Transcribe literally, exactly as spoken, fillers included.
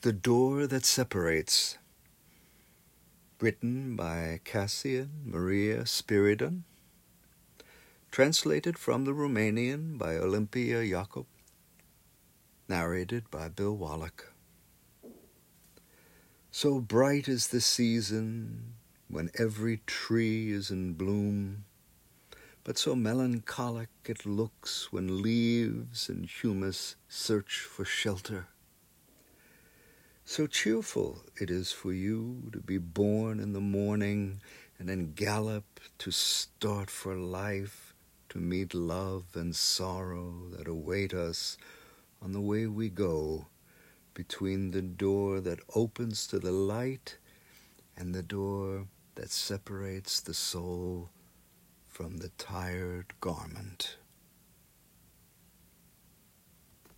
The Door That Separates, written by Cassian Maria Spiridon, translated from the Romanian by Olympia Jacob, narrated by Bill Wallach. So bright is the season when every tree is in bloom, but so melancholic it looks when leaves and humus search for shelter. So cheerful it is for you to be born in the morning and then gallop to start for life, to meet love and sorrow that await us on the way we go between the door that opens to the light and the door that separates the soul from the tired garment.